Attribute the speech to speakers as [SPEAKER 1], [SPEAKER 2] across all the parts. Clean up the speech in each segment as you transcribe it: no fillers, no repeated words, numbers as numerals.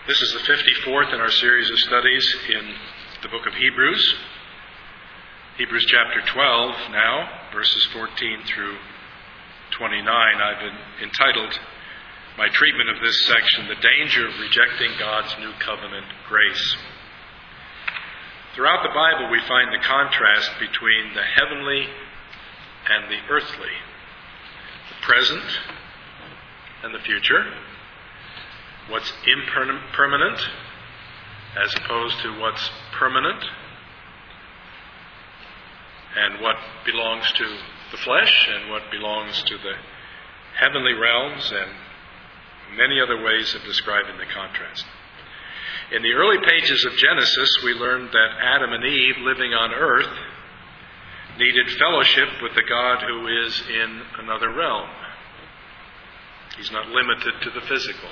[SPEAKER 1] This is the 54th in our series of studies in the book of Hebrews. Hebrews chapter 12 now, verses 14 through 29. I've entitled my treatment of this section, The Danger of Rejecting God's New Covenant Grace. Throughout the Bible we find the contrast between the heavenly and the earthly, the present and the future, what's impermanent as opposed to what's permanent, and what belongs to the flesh and what belongs to the heavenly realms, and many other ways of describing the contrast. In the early pages of Genesis, we learned that Adam and Eve, living on earth, needed fellowship with the God who is in another realm. He's not limited to the physical.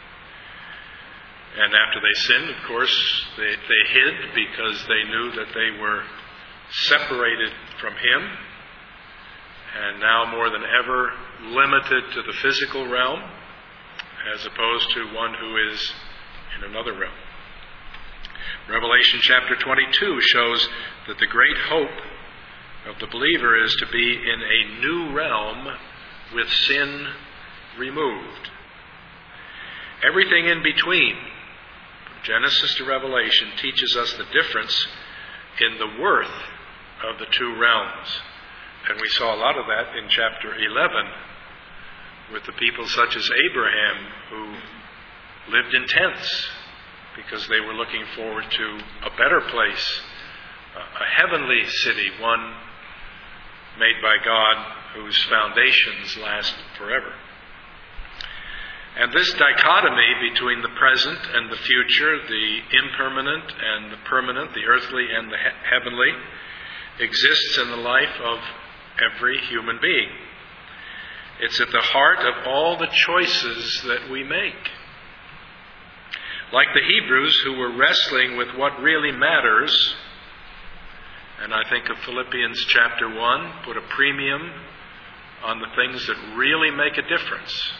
[SPEAKER 1] And after they sinned, of course, they hid because they knew that they were separated from Him, and now more than ever limited to the physical realm as opposed to one who is in another realm. Revelation chapter 22 shows that the great hope of the believer is to be in a new realm with sin removed. Everything in between, from Genesis to Revelation, teaches us the difference in the worth of the two realms. And we saw a lot of that in chapter 11 with the people such as Abraham, who lived in tents because they were looking forward to a better place, a heavenly city, one made by God whose foundations last forever. And this dichotomy between the present and the future, the impermanent and the permanent, the earthly and the heavenly, exists in the life of every human being. It's at the heart of all the choices that we make. Like the Hebrews who were wrestling with what really matters, and I think of Philippians chapter 1, put a premium on the things that really make a difference.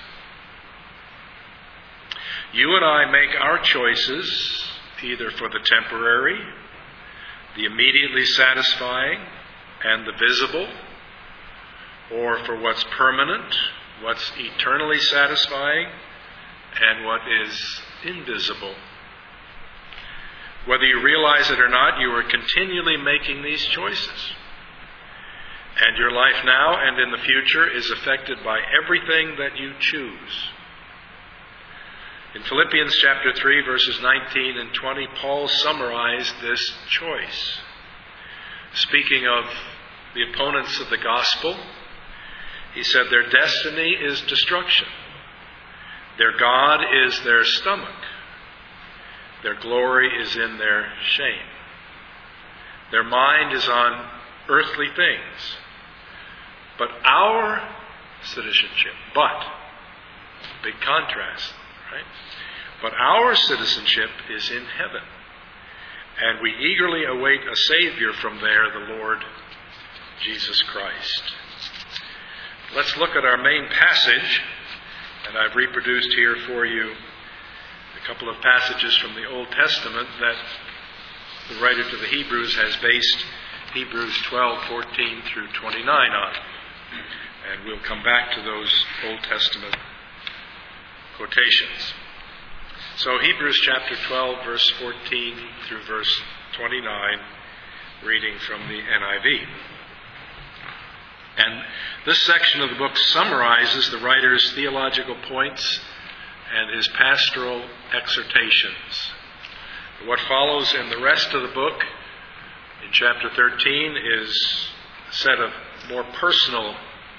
[SPEAKER 1] You and I make our choices either for the temporary, the immediately satisfying, and the visible, or for what's permanent, what's eternally satisfying, and what is invisible. Whether you realize it or not, you are continually making these choices. And your life now and in the future is affected by everything that you choose. In Philippians chapter 3, verses 19 and 20, Paul summarized this choice. Speaking of the opponents of the gospel, he said their destiny is destruction. Their God is their stomach. Their glory is in their shame. Their mind is on earthly things. But our citizenship, big contrast, right? But our citizenship is in heaven. And we eagerly await a Savior from there, the Lord Jesus Christ. Let's look at our main passage. And I've reproduced here for you a couple of passages from the Old Testament that the writer to the Hebrews has based Hebrews 12:14 through 29 on. And we'll come back to those Old Testament quotations. So Hebrews chapter 12, verse 14 through verse 29, reading from the NIV. And this section of the book summarizes the writer's theological points and his pastoral exhortations. What follows in the rest of the book, in chapter 13, is a set of more personal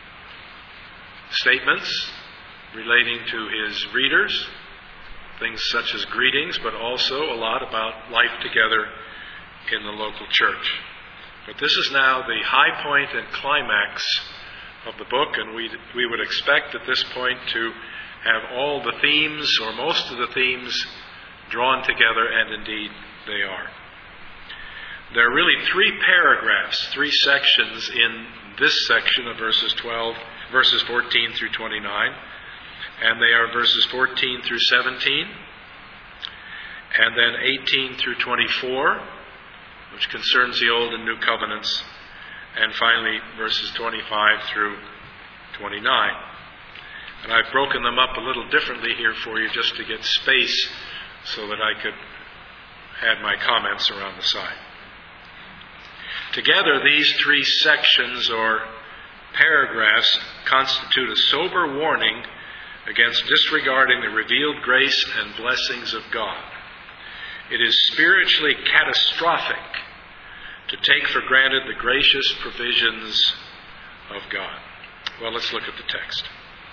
[SPEAKER 1] statements relating to his readers, things such as greetings, but also a lot about life together in the local church. But this is now the high point and climax of the book, and we would expect at this point to have all the themes, or most of the themes, drawn together, and indeed they are. There are really three paragraphs, three sections in this section of verses 14 through 29, and they are verses 14 through 17, and then 18 through 24, which concerns the Old and New Covenants, and finally verses 25 through 29. And I've broken them up a little differently here for you just to get space so that I could add my comments around the side. Together, these three sections or paragraphs constitute a sober warning against disregarding the revealed grace and blessings of God. It is spiritually catastrophic to take for granted the gracious provisions of God. Well, let's look at the text.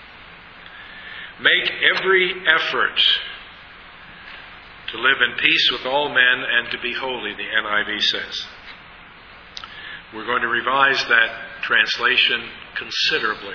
[SPEAKER 1] Make every effort to live in peace with all men and to be holy, the NIV says. We're going to revise that translation considerably.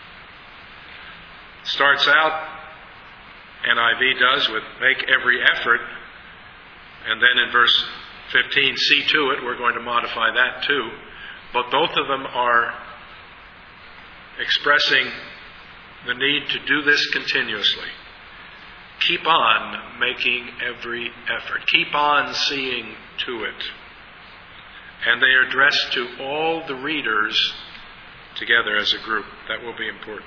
[SPEAKER 1] Starts out, NIV does, with make every effort, and then in verse 15, see to it, we're going to modify that too. But both of them are expressing the need to do this continuously. Keep on making every effort. Keep on seeing to it. And they are addressed to all the readers together as a group. That will be important.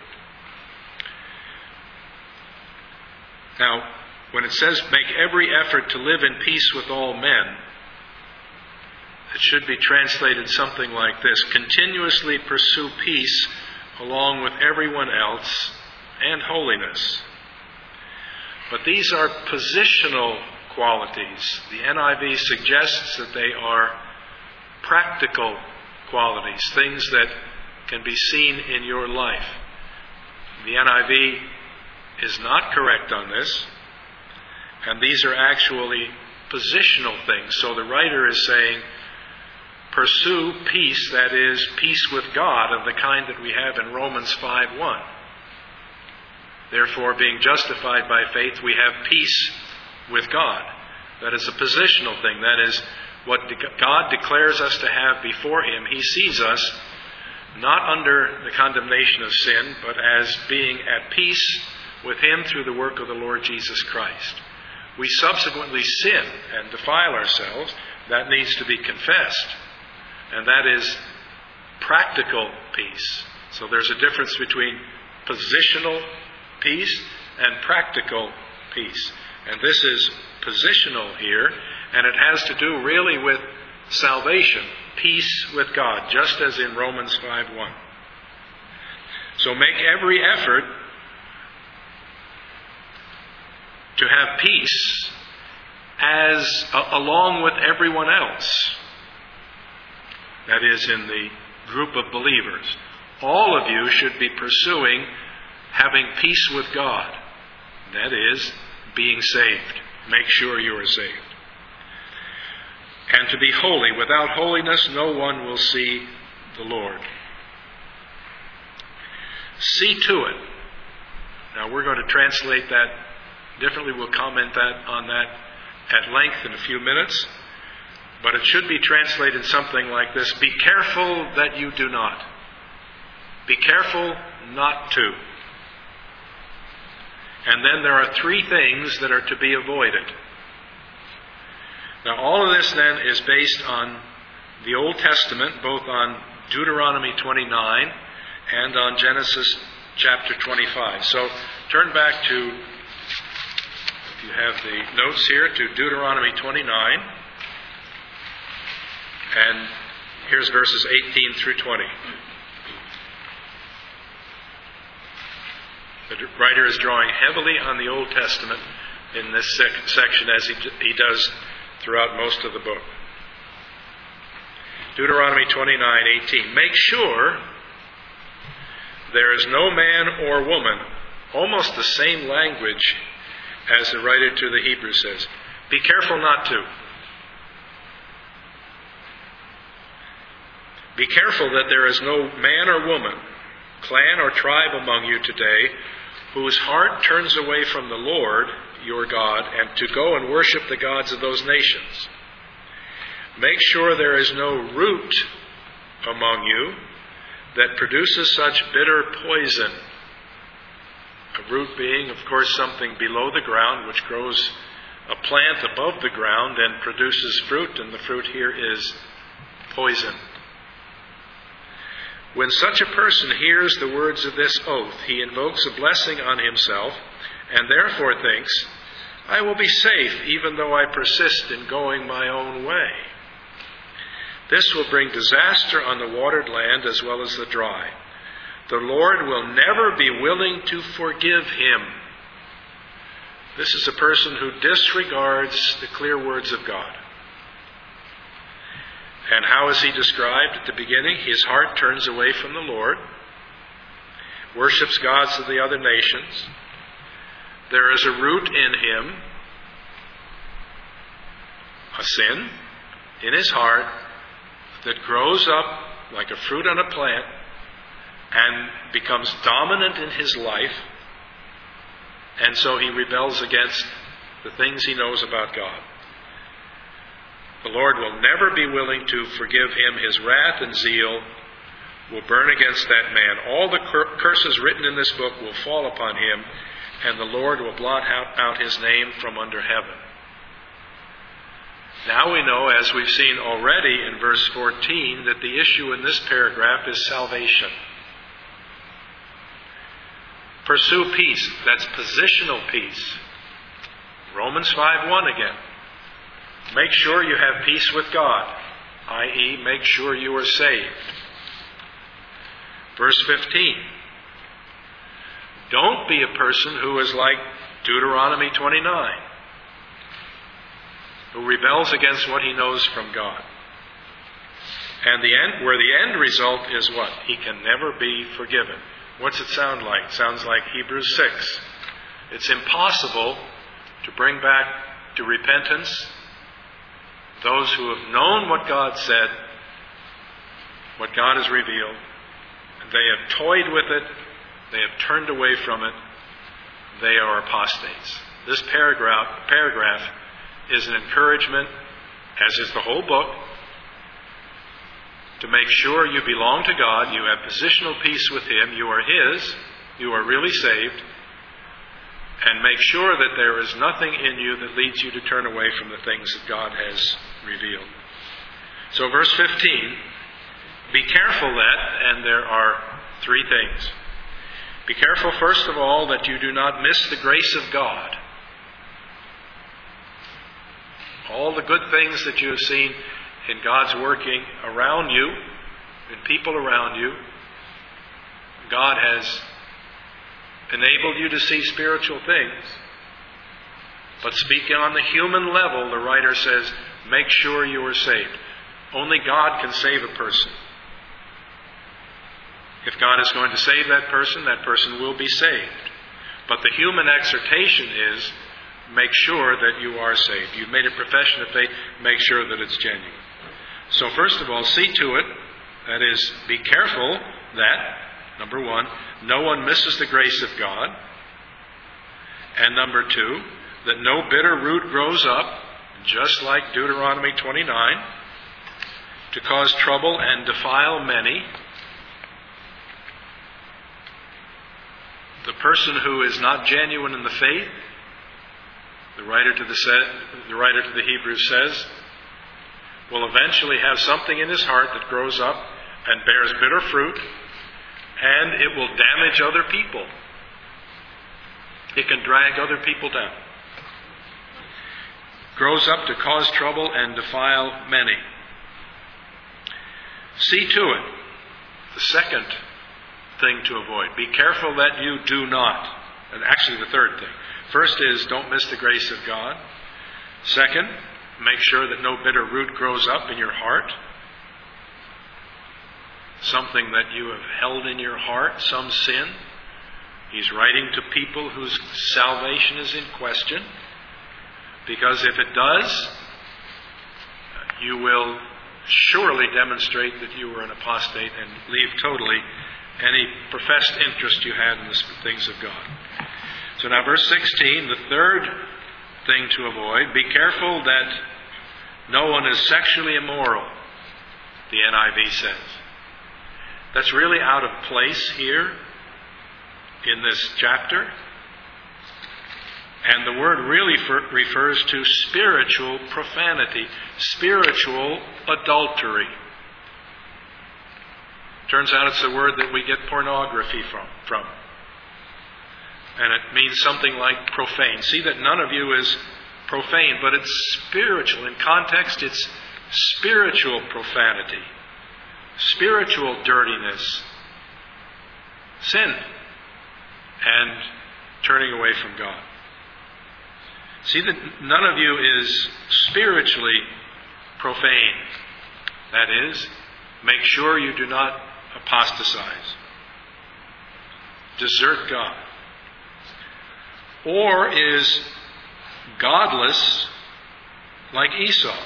[SPEAKER 1] Now, when it says make every effort to live in peace with all men, it should be translated something like this: continuously pursue peace along with everyone else and holiness. But these are positional qualities. The NIV suggests that they are practical qualities, things that can be seen in your life. The NIV is not correct on this, and these are actually positional things. So the writer is saying, pursue peace, that is, peace with God of the kind that we have in Romans 5:1. Therefore, being justified by faith, we have peace with God. That is a positional thing. That is what God declares us to have before Him. He sees us not under the condemnation of sin, but as being at peace with Him through the work of the Lord Jesus Christ. We subsequently sin and defile ourselves. That needs to be confessed. And that is practical peace. So there's a difference between positional peace and practical peace. And this is positional here, and it has to do really with salvation, peace with God, just as in Romans 5:1. So make every effort to have peace along with everyone else. That is, in the group of believers. All of you should be pursuing having peace with God. That is, being saved. Make sure you are saved. And to be holy. Without holiness, no one will see the Lord. See to it. Now, we're going to translate that differently. We'll comment on that at length in a few minutes. But it should be translated something like this: be careful that you do not. Be careful not to. And then there are three things that are to be avoided. Now, all of this then is based on the Old Testament, both on Deuteronomy 29 and on Genesis chapter 25. So turn back to, if you have the notes here, to Deuteronomy 29. And here's verses 18 through 20. The writer is drawing heavily on the Old Testament in this section, as he does throughout most of the book. Deuteronomy 29:18. Make sure there is no man or woman, almost the same language as the writer to the Hebrews says. Be careful not to. Be careful that there is no man or woman, clan or tribe among you today whose heart turns away from the Lord your God and to go and worship the gods of those nations. Make sure there is no root among you that produces such bitter poison. A root being, of course, something below the ground which grows a plant above the ground and produces fruit, and the fruit here is poison. When such a person hears the words of this oath, he invokes a blessing on himself and therefore thinks, I will be safe even though I persist in going my own way. This will bring disaster on the watered land as well as the dry. The Lord will never be willing to forgive him. This is a person who disregards the clear words of God. And how is he described at the beginning? His heart turns away from the Lord, worships gods of the other nations. There is a root in him, a sin, in his heart that grows up like a fruit on a plant and becomes dominant in his life. And so he rebels against the things he knows about God. The Lord will never be willing to forgive him. His wrath and zeal will burn against that man. All the curses written in this book will fall upon him, and the Lord will blot out his name from under heaven. Now we know, as we've seen already in verse 14, that the issue in this paragraph is salvation. Pursue peace. That's positional peace. Romans 5:1 again. Make sure you have peace with God, i.e., make sure you are saved. Verse 15. Don't be a person who is like Deuteronomy 29, who rebels against what he knows from God. And where the end result is what? He can never be forgiven. What's it sound like? It sounds like Hebrews 6. It's impossible to bring back to repentance those who have known what God said, what God has revealed. They have toyed with it. They have turned away from it. They are apostates. This paragraph is an encouragement, as is the whole book, to make sure you belong to God, you have positional peace with Him, you are His, you are really saved, and make sure that there is nothing in you that leads you to turn away from the things that God has revealed. So verse 15, be careful that, and there are three things. Be careful, first of all, that you do not miss the grace of God. All the good things that you have seen in God's working around you, in people around you, God has enabled you to see spiritual things. But speaking on the human level, the writer says, make sure you are saved. Only God can save a person. If God is going to save that person will be saved. But the human exhortation is, make sure that you are saved. You've made a profession of faith, make sure that it's genuine. So first of all, see to it, that is, be careful that, number one, no one misses the grace of God. And number two, that no bitter root grows up, just like Deuteronomy 29, to cause trouble and defile many. The person who is not genuine in the faith, the writer to the Hebrews says, will eventually have something in his heart that grows up and bears bitter fruit, and it will damage other people. It can drag other people down. Grows up to cause trouble and defile many. See to it. The second thing to avoid. Be careful that you do not. And actually the third thing. First is, don't miss the grace of God. Second, make sure that no bitter root grows up in your heart. Something that you have held in your heart, some sin. He's writing to people whose salvation is in question. Because if it does, you will surely demonstrate that you were an apostate and leave totally any professed interest you had in the things of God. So now verse 16, the third thing to avoid, be careful that no one is sexually immoral, the NIV says. That's really out of place here in this chapter. And the word really refers to spiritual profanity, spiritual adultery. Turns out it's the word that we get pornography from. And it means something like profane. See that none of you is profane, but it's spiritual. In context, it's spiritual profanity, spiritual dirtiness, sin, and turning away from God. See that none of you is spiritually profane. That is, make sure you do not apostatize, desert God. Or is godless like Esau,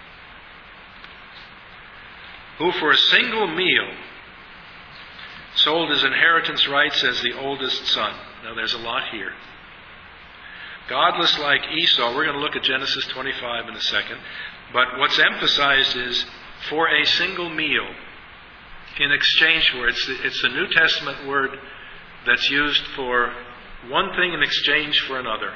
[SPEAKER 1] who for a single meal sold his inheritance rights as the oldest son. Now there's a lot here. Godless like Esau. We're going to look at Genesis 25 in a second. But what's emphasized is for a single meal in exchange for. It's the New Testament word that's used for one thing in exchange for another.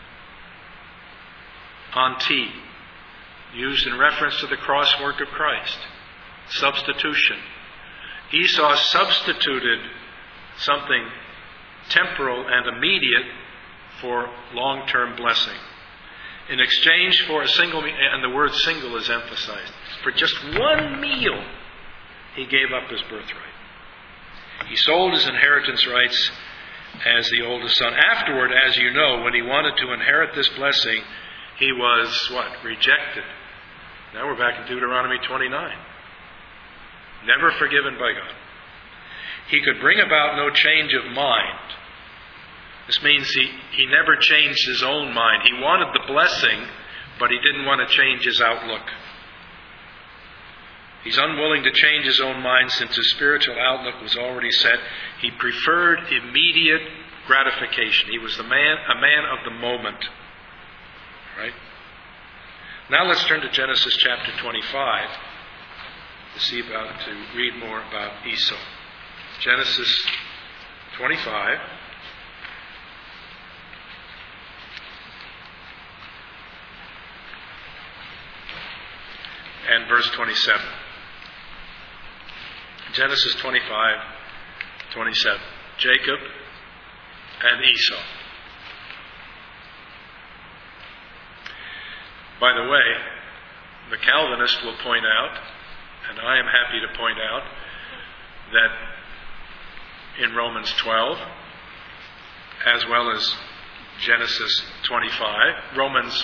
[SPEAKER 1] Anti, used in reference to the cross work of Christ. Substitution. Esau substituted something temporal and immediate for long-term blessing. In exchange for a single meal, and the word single is emphasized, for just one meal, he gave up his birthright. He sold his inheritance rights as the oldest son. Afterward, as you know, when he wanted to inherit this blessing, he was, rejected. Now we're back in Deuteronomy 29. Never forgiven by God. He could bring about no change of mind. This means he never changed his own mind. He wanted the blessing, but he didn't want to change his outlook. He's unwilling to change his own mind since his spiritual outlook was already set. He preferred immediate gratification. He was a man of the moment. Right? Now let's turn to Genesis chapter 25 to read more about Esau. Genesis 25. And verse 27. Genesis 25:27. Jacob and Esau. By the way, the Calvinist will point out, and I am happy to point out, that in Romans 12, as well as Genesis 25, Romans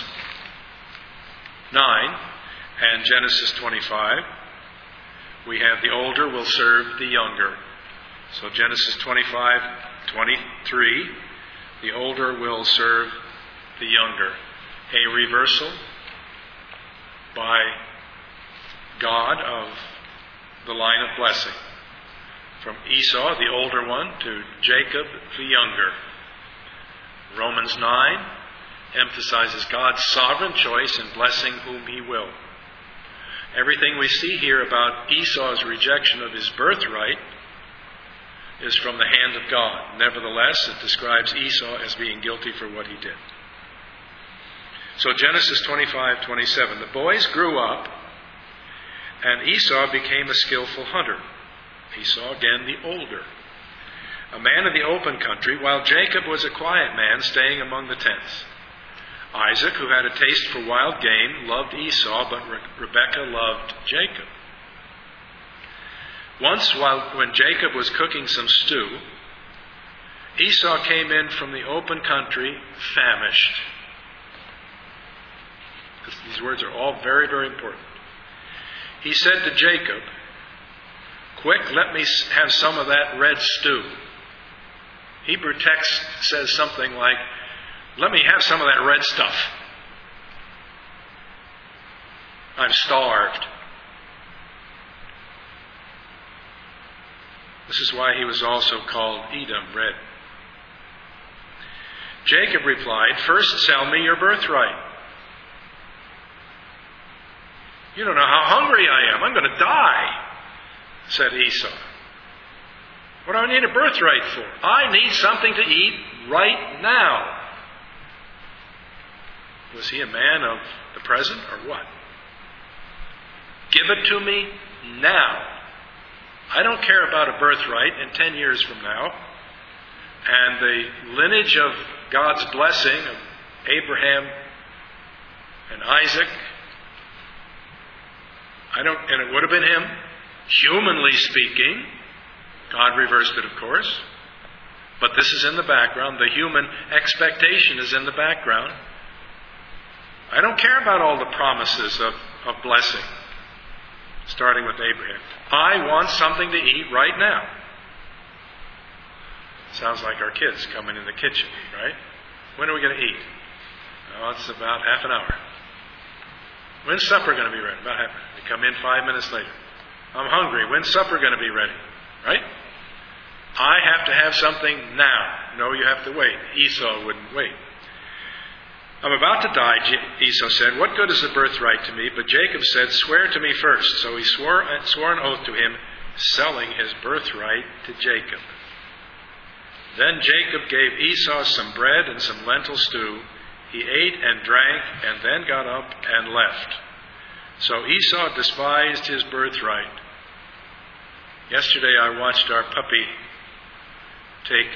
[SPEAKER 1] 9, and Genesis 25, we have the older will serve the younger. So Genesis 25:23, the older will serve the younger. A reversal by God of the line of blessing. From Esau, the older one, to Jacob, the younger. Romans 9 emphasizes God's sovereign choice in blessing whom he will. Everything we see here about Esau's rejection of his birthright is from the hand of God. Nevertheless, it describes Esau as being guilty for what he did. So Genesis 25:27. The boys grew up, and Esau became a skillful hunter. Esau, again, the older. A man of the open country, while Jacob was a quiet man staying among the tents. Isaac, who had a taste for wild game, loved Esau, but Rebekah loved Jacob. Once, when Jacob was cooking some stew, Esau came in from the open country, famished. These words are all very, very important. He said to Jacob, "Quick, let me have some of that red stew." Hebrew text says something like, "Let me have some of that red stuff. I'm starved." This is why he was also called Edom, red. Jacob replied, "First sell me your birthright." "You don't know how hungry I am. I'm going to die," said Esau. "What do I need a birthright for? I need something to eat right now." Was he a man of the present or what? Give it to me now. I don't care about a birthright in 10 years from now. And the lineage of God's blessing of Abraham and Isaac, and it would have been him, humanly speaking. God reversed it, of course. But this is in the background. The human expectation is in the background. I don't care about all the promises of blessing, starting with Abraham. I want something to eat right now. Sounds like our kids coming in the kitchen, right? When are we going to eat? Oh, it's about half an hour. When's supper going to be ready? About half an hour. They come in 5 minutes later. I'm hungry. When's supper going to be ready? Right? I have to have something now. No, you have to wait. Esau wouldn't wait. I'm about to die, Esau said. What good is the birthright to me? But Jacob said, swear to me first. So he swore an oath to him, selling his birthright to Jacob. Then Jacob gave Esau some bread and some lentil stew. He ate and drank and then got up and left. So Esau despised his birthright. Yesterday I watched our puppy take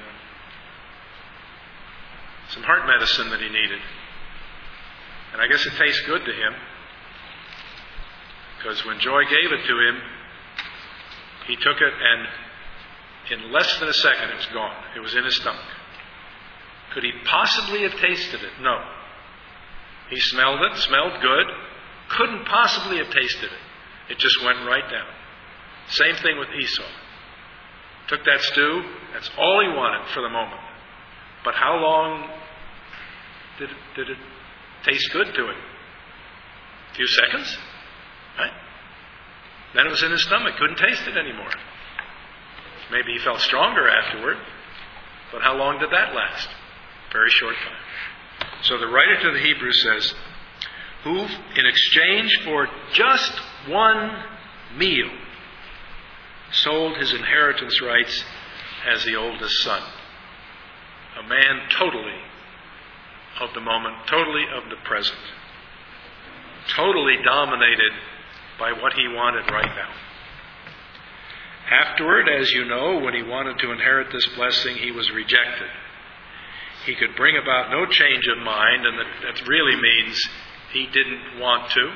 [SPEAKER 1] some heart medicine that he needed. And I guess it tastes good to him, because when Joy gave it to him, he took it and in less than a second it was gone. It was in his stomach. Could he possibly have tasted it? No. He smelled it, smelled good, couldn't possibly have tasted it. It just went right down. Same thing with Esau. Took that stew, that's all he wanted for the moment. But how long did it taste good to him? A few seconds, right? Then it was in his stomach, couldn't taste it anymore. Maybe he felt stronger afterward, but how long did that last? Very short time. So the writer to the Hebrews says, who in exchange for just one meal sold his inheritance rights as the oldest son. A man totally of the moment, totally of the present. Totally dominated by what he wanted right now. Afterward, as you know, when he wanted to inherit this blessing, he was rejected. He could bring about no change of mind, and that really means he didn't want to.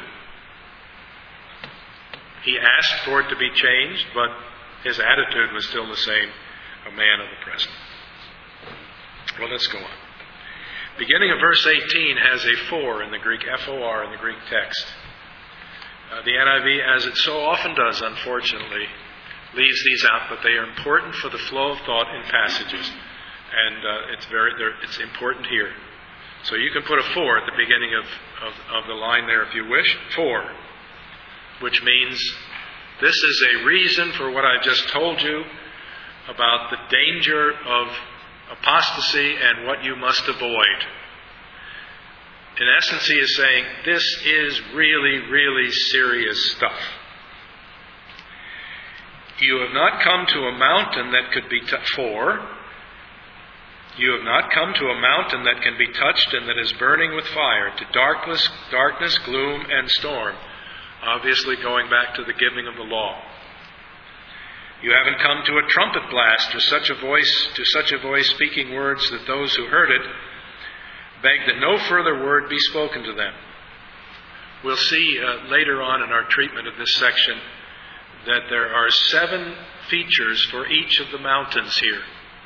[SPEAKER 1] He asked for it to be changed, but his attitude was still the same, a man of the present. Well, let's go on. Beginning of verse 18 has a for in the Greek, F-O-R in the Greek text. The NIV, as it so often does, unfortunately, leaves these out, but they are important for the flow of thought in passages. And it's important here. So you can put a for at the beginning of the line there if you wish. For, which means this is a reason for what I've just told you about the danger of apostasy and what you must avoid. In essence, he is saying, this is really, really serious stuff. You have not come to a mountain that could be you have not come to a mountain that can be touched and that is burning with fire, to darkness, gloom, and storm. Obviously going back to the giving of the law. You haven't come to a trumpet blast, to such a voice speaking words that those who heard it begged that no further word be spoken to them. We'll see later on in our treatment of this section that there are 7 features for each of the mountains here.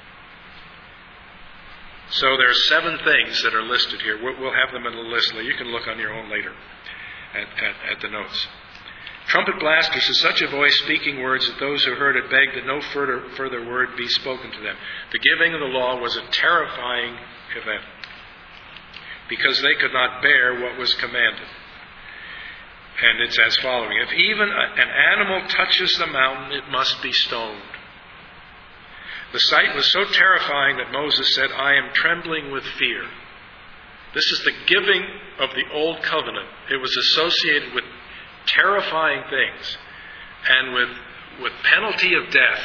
[SPEAKER 1] So there are 7 things that are listed here. We'll have them in the list. You can look on your own later at the notes. Trumpet blasters to such a voice speaking words that those who heard it begged that no further word be spoken to them. The giving of the law was a terrifying event because they could not bear what was commanded. And it's as following. If even an animal touches the mountain, it must be stoned. The sight was so terrifying that Moses said, I am trembling with fear. This is the giving of the Old Covenant. It was associated with terrifying things and with penalty of death.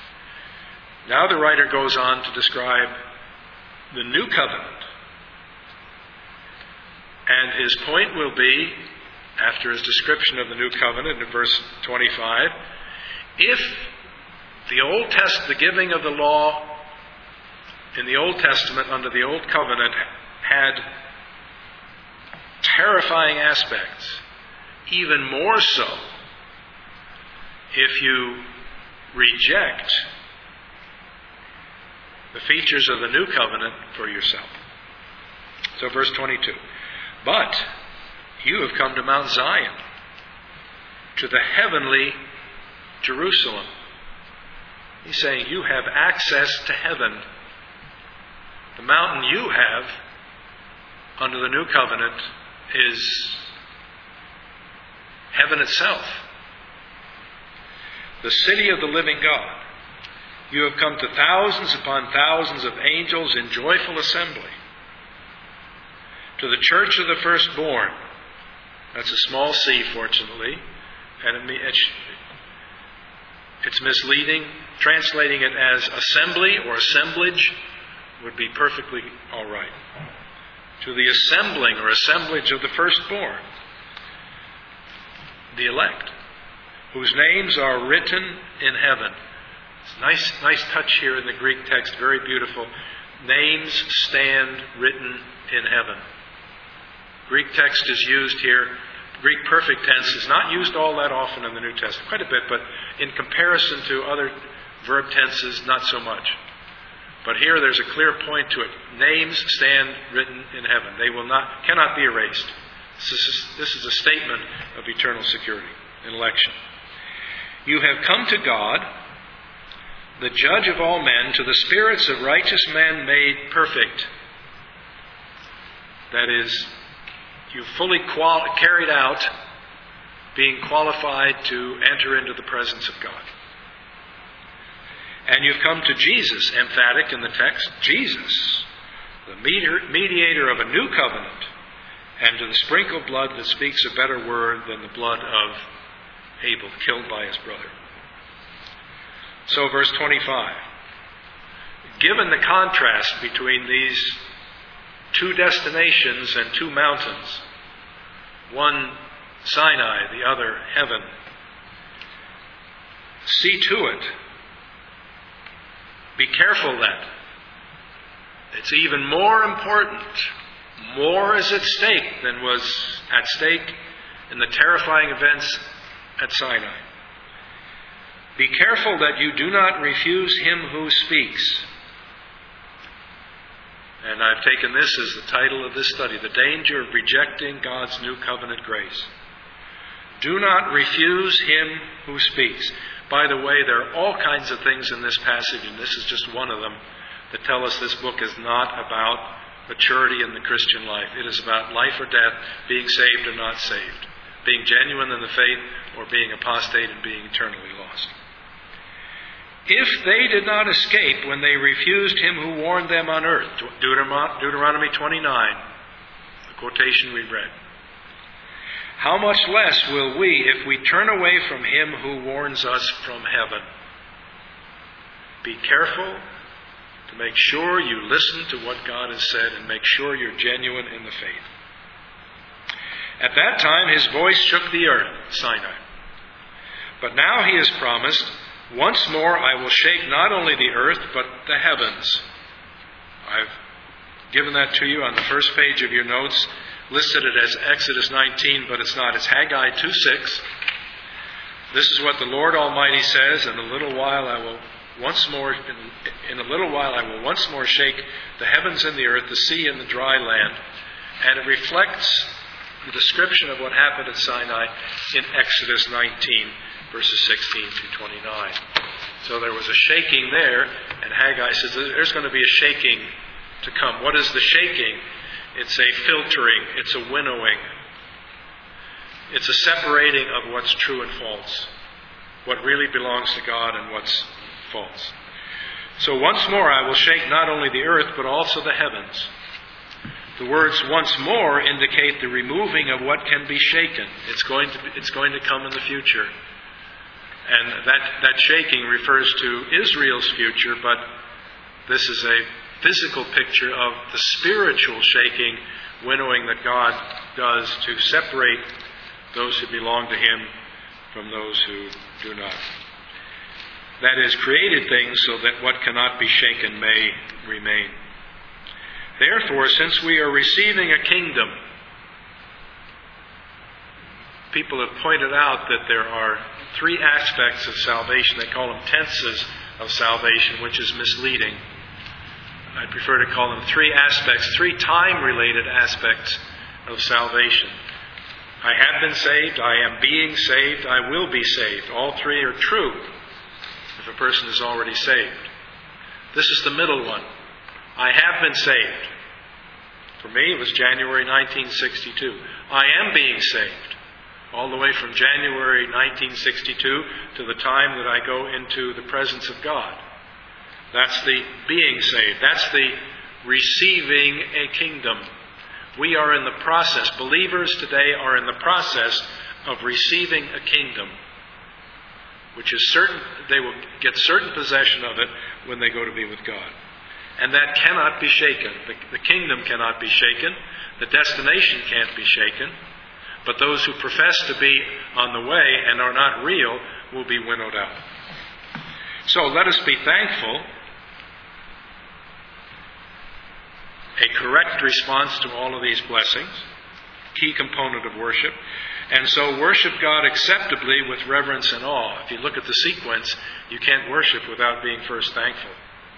[SPEAKER 1] Now the writer goes on to describe the new covenant And his point will be, after his description of the new covenant in verse 25, if the giving of the law in the Old Testament under the Old Covenant had terrifying aspects, even more so if you reject the features of the new covenant for yourself. So verse 22, but you have come to Mount Zion, to the heavenly Jerusalem. He's saying you have access to heaven. The mountain you have under the new covenant is heaven itself. The city of the living God. You have come to thousands upon thousands of angels in joyful assembly. To the church of the firstborn. That's a small c, fortunately. And it's misleading. Translating it as assembly or assemblage would be perfectly all right. To the assembling or assemblage of the firstborn. The elect, whose names are written in heaven. It's nice touch here in the Greek text, very beautiful. Names stand written in heaven. Greek text is used here. Greek perfect tense is not used all that often in the New Testament, quite a bit, but in comparison to other verb tenses, not so much. But here there's a clear point to it. Names stand written in heaven. They cannot be erased. This is a statement of eternal security in election. You have come to God, the judge of all men, to the spirits of righteous men made perfect. That is, you fully carried out being qualified to enter into the presence of God. And you've come to Jesus, emphatic in the text, Jesus, the mediator of a new covenant, and to the sprinkled blood that speaks a better word than the blood of Abel, killed by his brother. So verse 25. Given the contrast between these two destinations and two mountains, one Sinai, the other heaven, see to it. Be careful that it's even more important. More is at stake than was at stake in the terrifying events at Sinai. Be careful that you do not refuse him who speaks. And I've taken this as the title of this study, The Danger of Rejecting God's New Covenant Grace. Do not refuse him who speaks. By the way, there are all kinds of things in this passage, and this is just one of them, that tell us this book is not about maturity in the Christian life. It is about life or death, being saved or not saved, being genuine in the faith or being apostate and being eternally lost. If they did not escape when they refused him who warned them on earth, Deuteronomy 29, the quotation we read, how much less will we if we turn away from him who warns us from heaven? Be careful to make sure you listen to what God has said and make sure you're genuine in the faith. At that time his voice shook the earth, Sinai. But now he has promised, once more I will shake not only the earth but the heavens. I've given that to you on the first page of your notes. Listed it as Exodus 19, but it's not. It's Haggai 2:6. This is what the Lord Almighty says, in a little while I will once more shake the heavens and the earth, the sea and the dry land. And it reflects the description of what happened at Sinai in Exodus 19, verses 16 through 29. So there was a shaking there, and Haggai says there's going to be a shaking to come. What is the shaking? It's a filtering. It's a winnowing. It's a separating of what's true and false. What really belongs to God and what's false. So once more I will shake not only the earth but also the heavens. The words once more indicate the removing of what can be shaken. It's going to come in the future. And that shaking refers to Israel's future, but this is a physical picture of the spiritual shaking winnowing that God does to separate those who belong to Him from those who do not. That is, created things so that what cannot be shaken may remain. Therefore, since we are receiving a kingdom, people have pointed out that there are three aspects of salvation. They call them tenses of salvation, which is misleading. I prefer to call them three aspects, three time-related aspects of salvation. I have been saved, I am being saved, I will be saved. All three are true if a person is already saved. This is the middle one. I have been saved. For me, it was January 1962. I am being saved. All the way from January 1962 to the time that I go into the presence of God. That's the being saved. That's the receiving a kingdom. We are in the process. Believers today are in the process of receiving a kingdom, which is certain. They will get certain possession of it when they go to be with God. And that cannot be shaken. The kingdom cannot be shaken. The destination can't be shaken. But those who profess to be on the way and are not real will be winnowed out. So let us be thankful. A correct response to all of these blessings, key component of worship. And so worship God acceptably with reverence and awe. If you look at the sequence, you can't worship without being first thankful.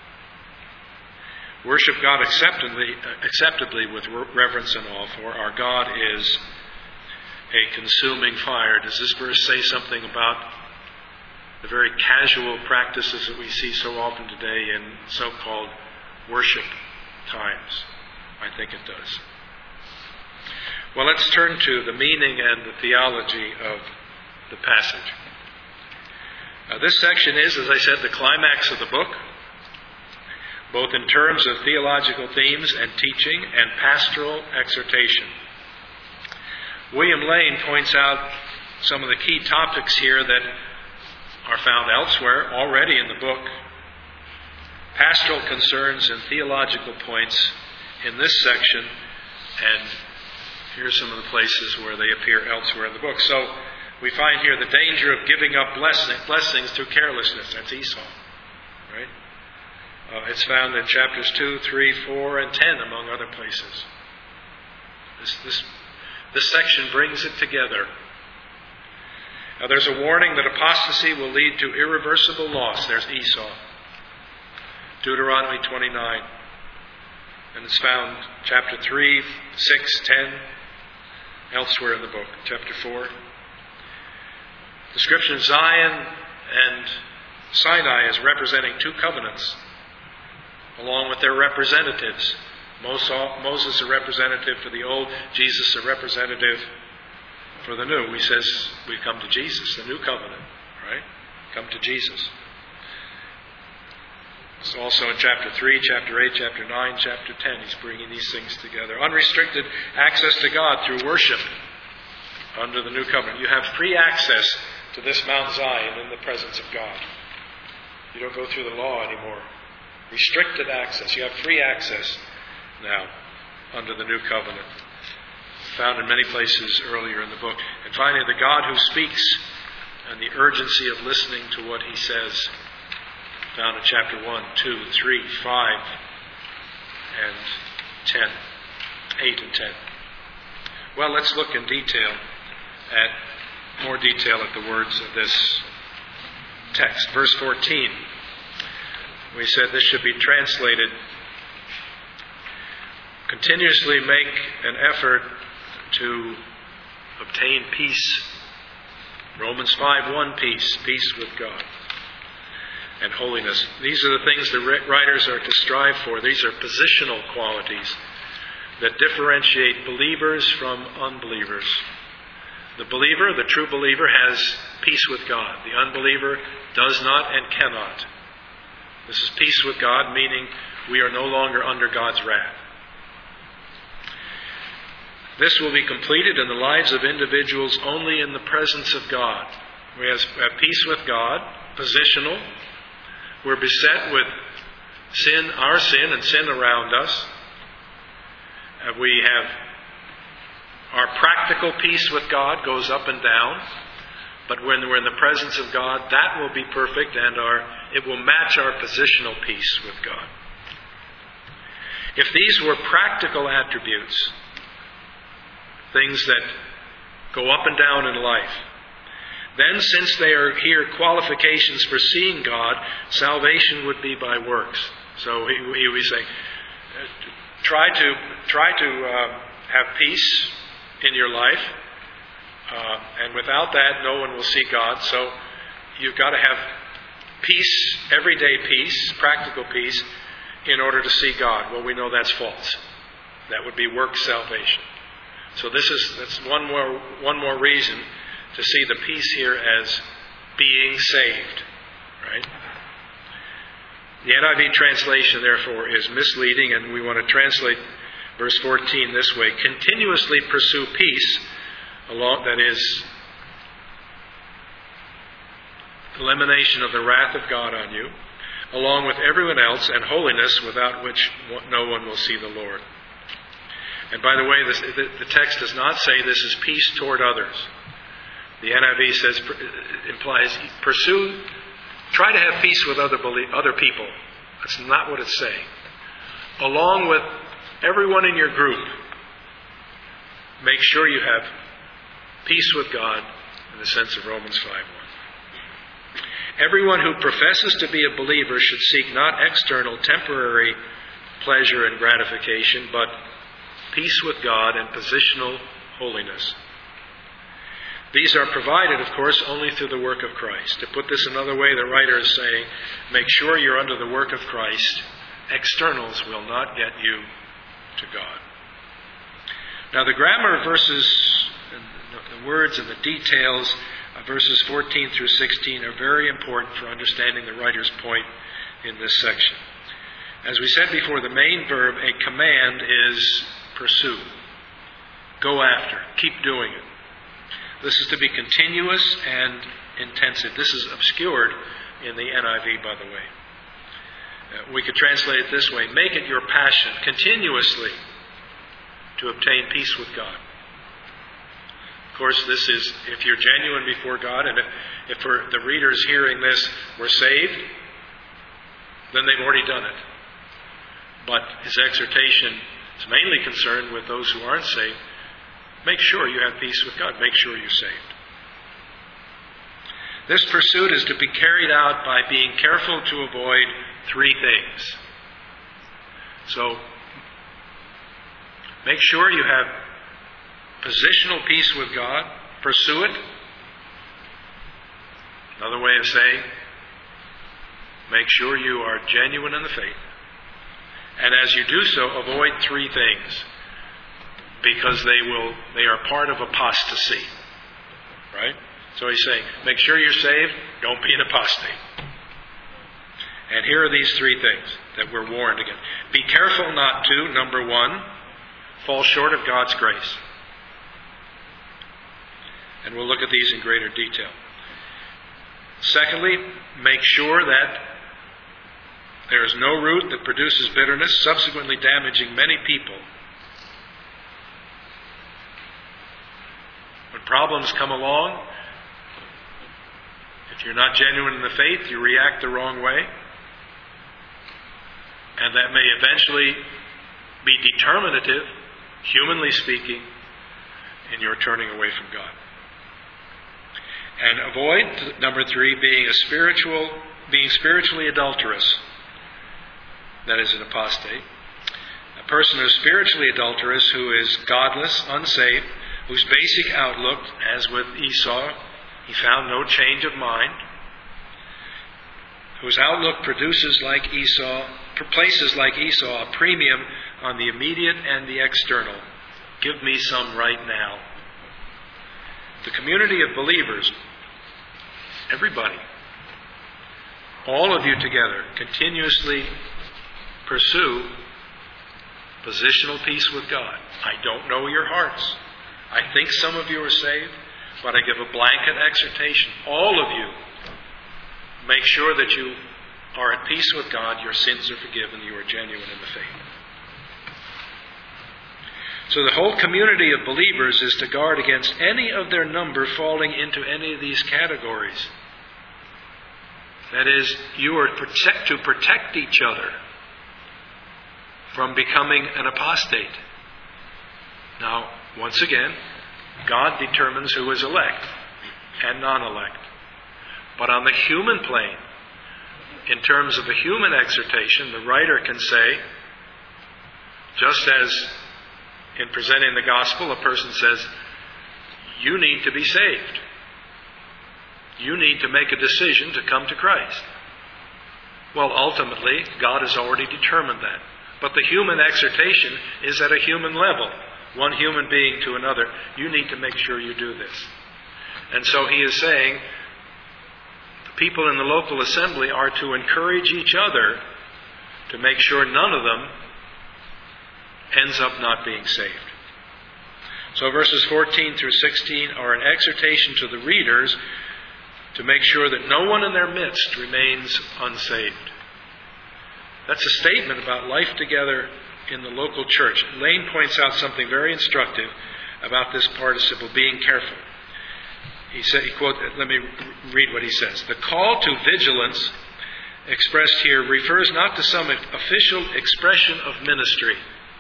[SPEAKER 1] Worship God acceptably with reverence and awe, for our God is a consuming fire. Does this verse say something about the very casual practices that we see so often today in so-called worship times? I think it does. Well, let's turn to the meaning and the theology of the passage. This section is, as I said, the climax of the book, both in terms of theological themes and teaching and pastoral exhortation. William Lane points out some of the key topics here that are found elsewhere already in the book. Pastoral concerns and theological points in this section, and here are some of the places where they appear elsewhere in the book. So we find here the danger of giving up blessings through carelessness. That's Esau, right? It's found in chapters 2, 3, 4, and 10, among other places. This section brings it together. Now there's a warning that apostasy will lead to irreversible loss. There's Esau. Deuteronomy 29. And it's found chapter 3, 6, 10, elsewhere in the book. Chapter 4. Description of Zion and Sinai as representing two covenants, along with their representatives. Moses a representative for the old, Jesus a representative for the new. He says we've come to Jesus, the new covenant, right? Come to Jesus. It's also in chapter 3, chapter 8, chapter 9, chapter 10. He's bringing these things together. Unrestricted access to God through worship under the new covenant. You have free access to this Mount Zion in the presence of God. You don't go through the law anymore. Restricted access. You have free access now under the new covenant. Found in many places earlier in the book. And finally, the God who speaks and the urgency of listening to what He says. Found in chapter 1, 2, 3, 5, and 10. 8 and 10. Well, let's look in more detail at the words of this text. Verse 14. We said this should be translated, continuously make an effort to obtain peace. Romans 5:1, peace with God and holiness. These are the things the writers are to strive for. These are positional qualities that differentiate believers from unbelievers. The believer, the true believer, has peace with God. The unbeliever does not and cannot. This is peace with God, meaning we are no longer under God's wrath. This will be completed in the lives of individuals only in the presence of God. We have peace with God, positional. We're beset with sin, our sin, and sin around us. We have our practical peace with God goes up and down, but when we're in the presence of God, that will be perfect, and it will match our positional peace with God. If these were practical attributes, things that go up and down in life, then since they are here qualifications for seeing God, salvation would be by works. So we say, try to have peace in your life, and without that, no one will see God. So you've got to have peace, everyday peace, practical peace, in order to see God. Well, we know that's false. That would be works salvation. So that's one more reason to see the peace here as being saved, right? The NIV translation, therefore, is misleading, and we want to translate verse 14 this way: continuously pursue peace, that is, elimination of the wrath of God on you, along with everyone else, and holiness, without which no one will see the Lord. And by the way, the text does not say this is peace toward others. The NIV implies try to have peace with other people. That's not what it's saying. Along with everyone in your group, make sure you have peace with God in the sense of Romans 5:1. Everyone who professes to be a believer should seek not external, temporary pleasure and gratification, but peace with God and positional holiness. These are provided, of course, only through the work of Christ. To put this another way, the writer is saying, make sure you're under the work of Christ. Externals will not get you to God. Now, the grammar of verses, the words and the details of verses 14 through 16 are very important for understanding the writer's point in this section. As we said before, the main verb, a command, is pursue. Go after. Keep doing it. This is to be continuous and intensive. This is obscured in the NIV, by the way. We could translate it this way: make it your passion continuously to obtain peace with God. Of course, this is if you're genuine before God, and if for the readers hearing this were saved, then they've already done it. But his exhortation is mainly concerned with those who aren't saved. Make sure you have peace with God. Make sure you're saved. This pursuit is to be carried out by being careful to avoid three things. So, make sure you have positional peace with God. Pursue it. Another way of saying, make sure you are genuine in the faith. And as you do so, avoid three things, because they are part of apostasy. Right? So he's saying, make sure you're saved, don't be an apostate. And here are these three things that we're warned against. Be careful not to, number one, fall short of God's grace. And we'll look at these in greater detail. Secondly, make sure that there is no root that produces bitterness, subsequently damaging many people. When problems come along, if you're not genuine in the faith, you react the wrong way. And that may eventually be determinative, humanly speaking, in your turning away from God. And avoid, number three, being spiritually adulterous. That is an apostate. A person who is spiritually adulterous, who is godless, unsaved, whose basic outlook, as with Esau, he found no change of mind, whose outlook places like Esau a premium on the immediate and the external. Give me some right now. The community of believers, everybody, all of you together, continuously pursue positional peace with God. I don't know your hearts. I think some of you are saved, but I give a blanket exhortation. All of you, make sure that you are at peace with God, your sins are forgiven, you are genuine in the faith. So the whole community of believers is to guard against any of their number falling into any of these categories. That is, you are to protect each other from becoming an apostate. Now, once again, God determines who is elect and non-elect. But on the human plane, in terms of a human exhortation, the writer can say, just as in presenting the gospel, a person says, you need to be saved. You need to make a decision to come to Christ. Well, ultimately, God has already determined that. But the human exhortation is at a human level. One human being to another, you need to make sure you do this. And so he is saying, the people in the local assembly are to encourage each other to make sure none of them ends up not being saved. So verses 14 through 16 are an exhortation to the readers to make sure that no one in their midst remains unsaved. That's a statement about life together in the local church. Lane points out something very instructive about this participle, being careful. He said, let me read what he says. The call to vigilance expressed here refers not to some official expression of ministry,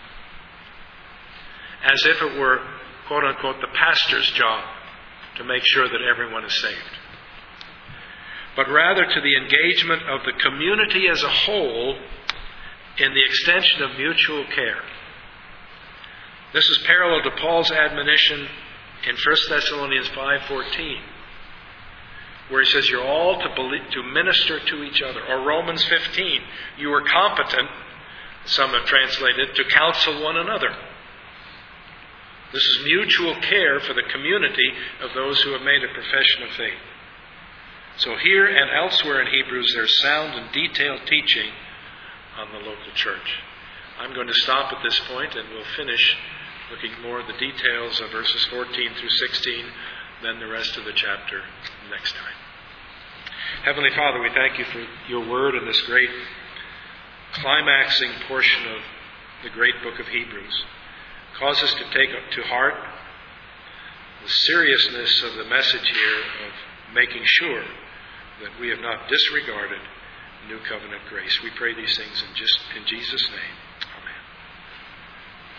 [SPEAKER 1] as if it were, quote unquote, the pastor's job to make sure that everyone is saved, but rather to the engagement of the community as a whole in the extension of mutual care. This is parallel to Paul's admonition in 1 Thessalonians 5:14, where he says you're all to minister to each other. Or Romans 15, you are competent, some have translated, to counsel one another. This is mutual care for the community of those who have made a profession of faith. So here and elsewhere in Hebrews, there's sound and detailed teaching on the local church. I'm going to stop at this point, and we'll finish looking more at the details of verses 14 through 16, then the rest of the chapter next time. Heavenly Father, we thank you for your word in this great climaxing portion of the great book of Hebrews. Cause us to take to heart the seriousness of the message here of making sure that we have not disregarded New Covenant grace. We pray these things in Jesus' name.